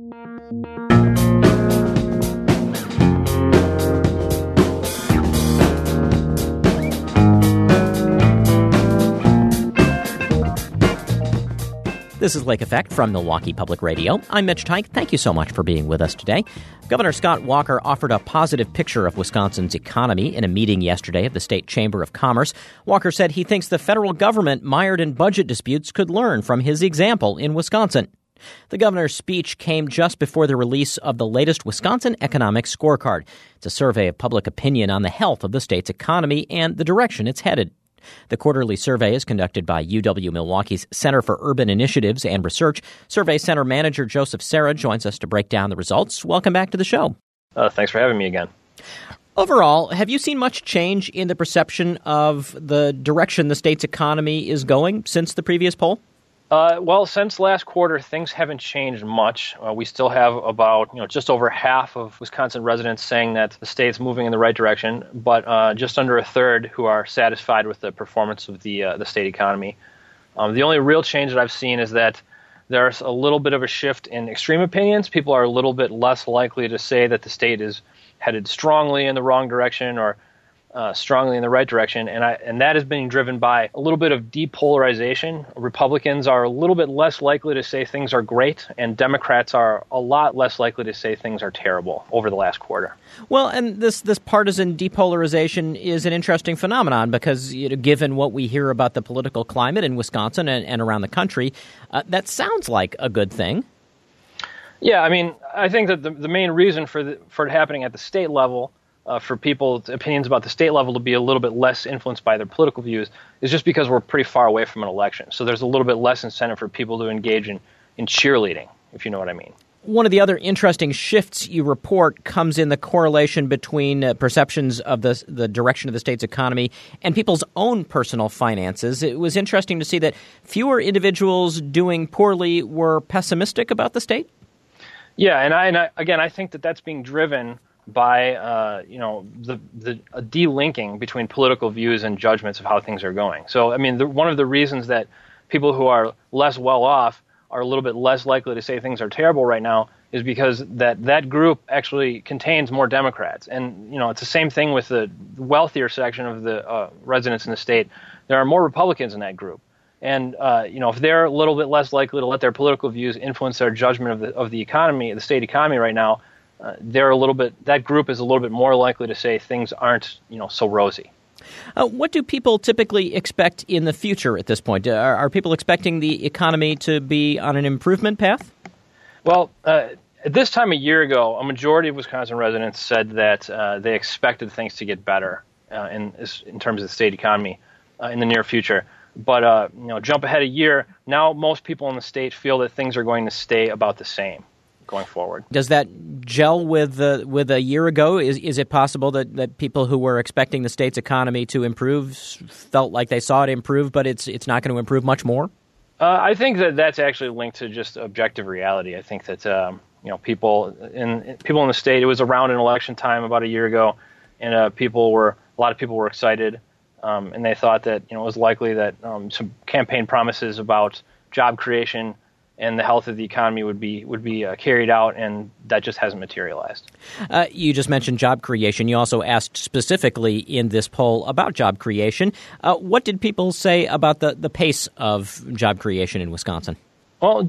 This is Lake Effect from Milwaukee Public Radio. I'm Mitch Teich. Thank you so much for being with us today. Governor Scott Walker offered a positive picture of Wisconsin's economy in a meeting yesterday of the State Chamber of Commerce. Walker said he thinks the federal government, mired in budget disputes, could learn from his example in Wisconsin. The governor's speech came just before the release of the latest Wisconsin Economic Scorecard. It's a survey of public opinion on the health of the state's economy and the direction it's headed. The quarterly survey is conducted by UW-Milwaukee's Center for Urban Initiatives and Research. Survey Center Manager Joseph Serra joins us to break down the results. Welcome back to the show. Thanks for having me again. Overall, have you seen much change in the perception of the direction the state's economy is going since the previous poll? Well, since last quarter, things haven't changed much. We still have about just over half of Wisconsin residents saying that the state's moving in the right direction, but just under a third who are satisfied with the performance of the state economy. The only real change that I've seen is that there's a little bit of a shift in extreme opinions. People are a little bit less likely to say that the state is headed strongly in the wrong direction or strongly in the right direction, and that is being driven by a little bit of depolarization. Republicans are a little bit less likely to say things are great, and Democrats are a lot less likely to say things are terrible over the last quarter. Well, and this partisan depolarization is an interesting phenomenon because, given what we hear about the political climate in Wisconsin and around the country, that sounds like a good thing. Yeah, I mean, I think that the main reason for it happening at the state level, for people's opinions about the state level to be a little bit less influenced by their political views is just because we're pretty far away from an election. So there's a little bit less incentive for people to engage in cheerleading, if you know what I mean. One of the other interesting shifts you report comes in the correlation between perceptions of the direction of the state's economy and people's own personal finances. It was interesting to see that fewer individuals doing poorly were pessimistic about the state. Yeah, and I think that that's being driven by the delinking between political views and judgments of how things are going. So, I mean, one of the reasons that people who are less well off are a little bit less likely to say things are terrible right now is because that group actually contains more Democrats. And, it's the same thing with the wealthier section of the residents in the state. There are more Republicans in that group. And, if they're a little bit less likely to let their political views influence their judgment of the economy, the state economy right now, that group is a little bit more likely to say things aren't, so rosy. What do people typically expect in the future at this point? Are people expecting the economy to be on an improvement path? Well, at this time a year ago, a majority of Wisconsin residents said that they expected things to get better in terms of the state economy in the near future. But, jump ahead a year, now most people in the state feel that things are going to stay about the same going forward. Does that gel with a year ago? Is it possible that people who were expecting the state's economy to improve felt like they saw it improve, but it's not going to improve much more? I think that's actually linked to just objective reality. I think that people in the state, it was around an election time about a year ago, and a lot of people were excited, and they thought that it was likely that some campaign promises about job creation and the health of the economy would be carried out, and that just hasn't materialized. You just mentioned job creation. You also asked specifically in this poll about job creation. What did people say about the pace of job creation in Wisconsin? Well,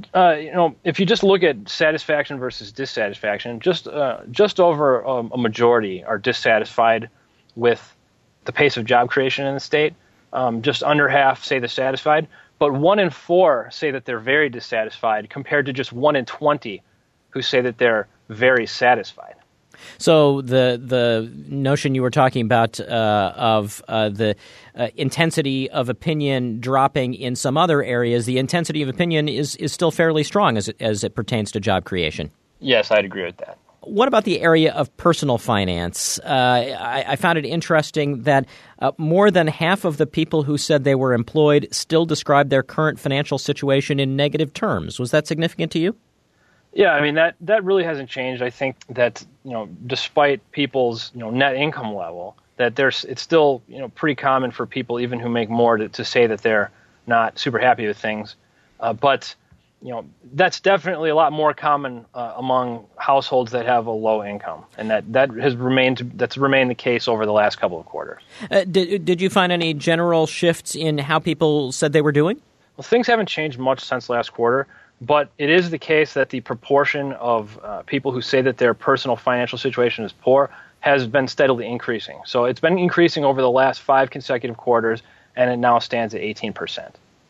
if you just look at satisfaction versus dissatisfaction, just over a majority are dissatisfied with the pace of job creation in the state. Just under half say they're satisfied. But 1 in 4 say that they're very dissatisfied compared to just 1 in 20 who say that they're very satisfied. So the notion you were talking about of the intensity of opinion dropping in some other areas, the intensity of opinion is still fairly strong as it pertains to job creation. Yes, I'd agree with that. What about the area of personal finance? I found it interesting that more than half of the people who said they were employed still described their current financial situation in negative terms. Was that significant to you? Yeah, I mean, that really hasn't changed. I think that, despite people's, net income level, that it's still, pretty common for people, even who make more, to say that they're not super happy with things. But that's definitely a lot more common among households that have a low income, and that's remained the case over the last couple of quarters. Did you find any general shifts in how people said they were doing? Well, things haven't changed much since last quarter, but it is the case that the proportion of people who say that their personal financial situation is poor has been steadily increasing. So it's been increasing over the last 5 consecutive quarters, and it now stands at 18%.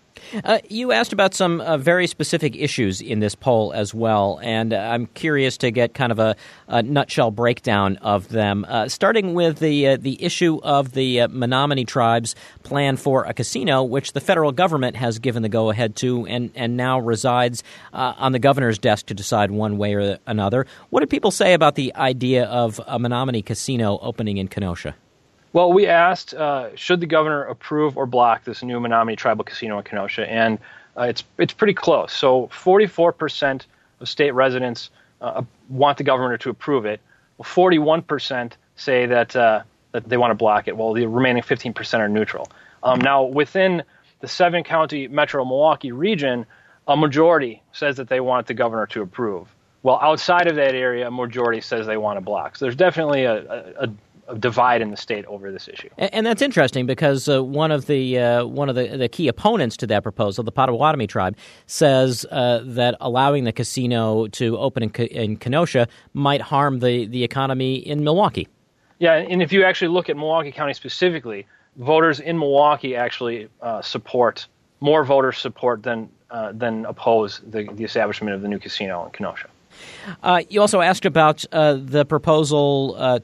You asked about some very specific issues in this poll as well, and I'm curious to get kind of a nutshell breakdown of them. Starting with the issue of the Menominee Tribe's plan for a casino, which the federal government has given the go-ahead to and now resides on the governor's desk to decide one way or another. What do people say about the idea of a Menominee casino opening in Kenosha? Well, we asked, should the governor approve or block this new Menominee Tribal Casino in Kenosha, and it's pretty close. So 44% of state residents want the governor to approve it. Well, 41% say that they want to block it, while the remaining 15% are neutral. Now, within the 7-county Metro Milwaukee region, a majority says that they want the governor to approve. Well, outside of that area, a majority says they want to block. So there's definitely a divide in the state over this issue. And that's interesting because one of the key opponents to that proposal, the Potawatomi tribe, says that allowing the casino to open in Kenosha might harm the economy in Milwaukee. Yeah, and if you actually look at Milwaukee County specifically, voters in Milwaukee actually more voters support than oppose the establishment of the new casino in Kenosha. You also asked about the proposal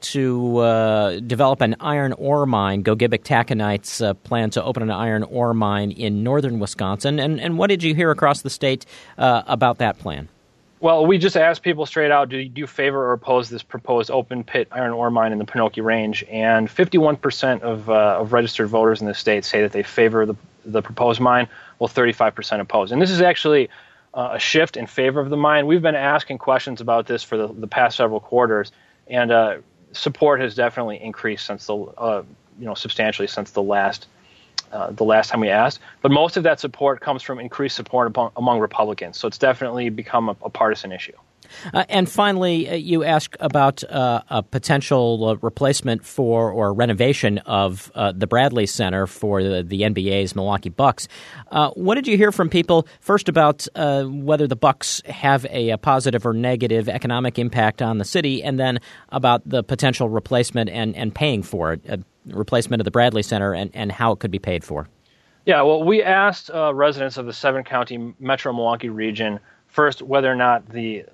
to develop an iron ore mine. Gogebic Taconite's plan to open an iron ore mine in northern Wisconsin. And what did you hear across the state about that plan? Well, we just asked people straight out, do you favor or oppose this proposed open pit iron ore mine in the Pinocchio Range? And 51% of registered voters in the state say that they favor the proposed mine, while 35% oppose. And this is actually a shift in favor of the mine. We've been asking questions about this for the past several quarters, and support has definitely increased since substantially since the last time we asked. But most of that support comes from increased support among Republicans. So it's definitely become a partisan issue. And finally, you asked about a potential replacement for or renovation of the Bradley Center for the NBA's Milwaukee Bucks. What did you hear from people, first about whether the Bucks have a positive or negative economic impact on the city, and then about the potential replacement and paying for it, replacement of the Bradley Center and how it could be paid for? Yeah, well, we asked residents of the 7-county Metro Milwaukee region first, whether or not the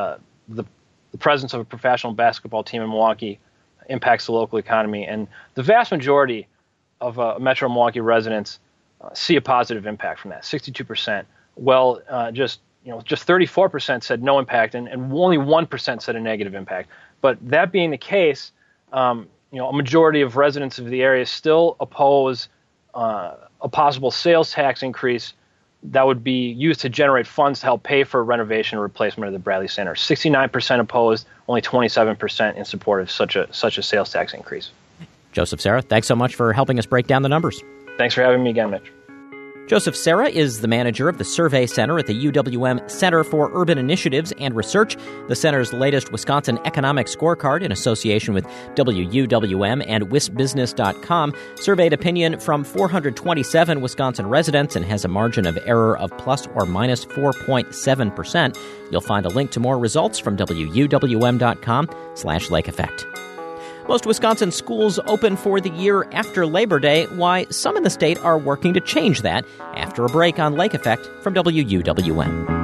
presence of a professional basketball team in Milwaukee impacts the local economy, and the vast majority of Metro Milwaukee residents see a positive impact from that. 62%. Well, just 34% said no impact, and only 1% said a negative impact. But that being the case, a majority of residents of the area still oppose a possible sales tax increase that would be used to generate funds to help pay for renovation or replacement of the Bradley Center. 69% opposed, only 27% in support of such a sales tax increase. Joseph Serra, thanks so much for helping us break down the numbers. Thanks for having me again, Mitch. Joseph Serra is the manager of the Survey Center at the UWM Center for Urban Initiatives and Research. The center's latest Wisconsin Economic Scorecard, in association with WUWM and WisBusiness.com, surveyed opinion from 427 Wisconsin residents and has a margin of error of plus or minus 4.7%. You'll find a link to more results from WUWM.com/Lake Effect. Most Wisconsin schools open for the year after Labor Day. Why some in the state are working to change that. After a break on Lake Effect from WUWM.